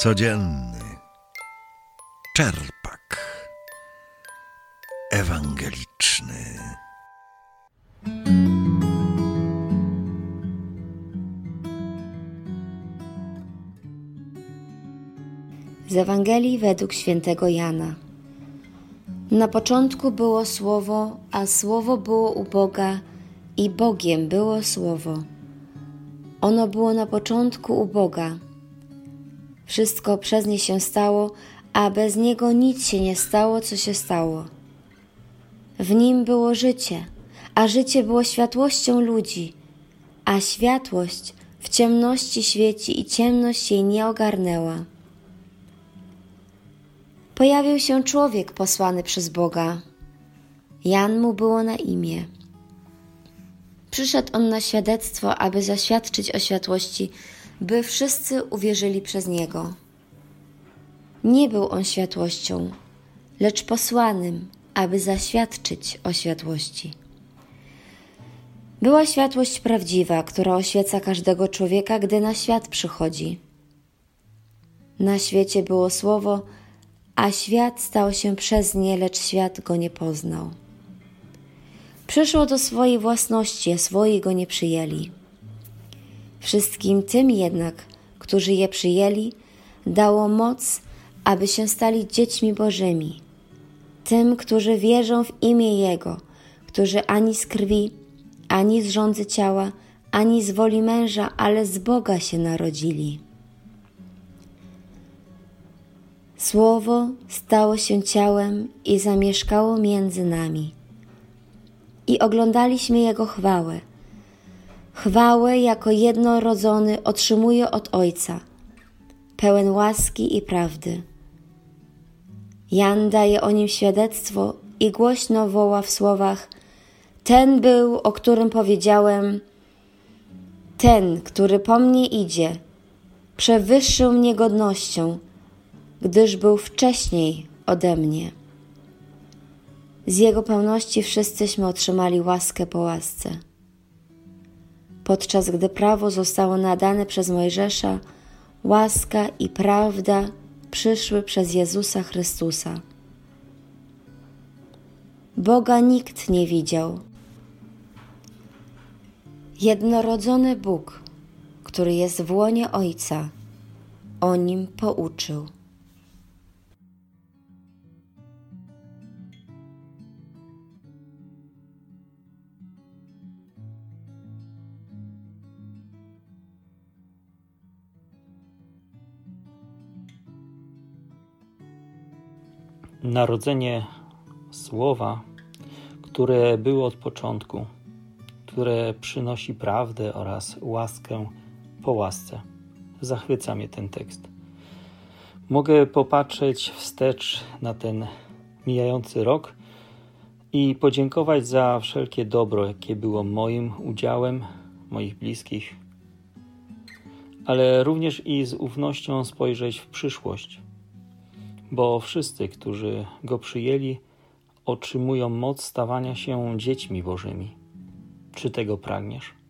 Codzienny czerpak ewangeliczny. Z Ewangelii według świętego Jana. Na początku było Słowo, a Słowo było u Boga i Bogiem było Słowo. Ono było na początku u Boga. Wszystko przez nie się stało, a bez niego nic się nie stało, co się stało. W nim było życie, a życie było światłością ludzi, a światłość w ciemności świeci i ciemność jej nie ogarnęła. Pojawił się człowiek posłany przez Boga. Jan mu było na imię. Przyszedł on na świadectwo, aby zaświadczyć o światłości, by wszyscy uwierzyli przez niego. Nie był on światłością, lecz posłanym, aby zaświadczyć o światłości. Była światłość prawdziwa, która oświeca każdego człowieka, gdy na świat przychodzi. Na świecie było Słowo, a świat stał się przez nie, lecz świat go nie poznał. Przyszło do swojej własności, a swoi go nie przyjęli. Wszystkim tym jednak, którzy je przyjęli, dało moc, aby się stali dziećmi Bożymi. Tym, którzy wierzą w imię Jego, którzy ani z krwi, ani z żądzy ciała, ani z woli męża, ale z Boga się narodzili. Słowo stało się ciałem i zamieszkało między nami. I oglądaliśmy Jego chwałę. Chwałę jako jednorodzony otrzymuje od Ojca, pełen łaski i prawdy. Jan daje o nim świadectwo i głośno woła w słowach: ten był, o którym powiedziałem, ten, który po mnie idzie, przewyższył mnie godnością, gdyż był wcześniej ode mnie. Z Jego pełności wszyscyśmy otrzymali łaskę po łasce. Podczas gdy prawo zostało nadane przez Mojżesza, łaska i prawda przyszły przez Jezusa Chrystusa. Boga nikt nie widział. Jednorodzony Bóg, który jest w łonie Ojca, o Nim pouczył. Narodzenie Słowa, które było od początku, które przynosi prawdę oraz łaskę po łasce. Zachwyca mnie ten tekst. Mogę popatrzeć wstecz na ten mijający rok i podziękować za wszelkie dobro, jakie było moim udziałem, moich bliskich, ale również i z ufnością spojrzeć w przyszłość, bo wszyscy, którzy Go przyjęli, otrzymują moc stawania się dziećmi Bożymi. Czy tego pragniesz?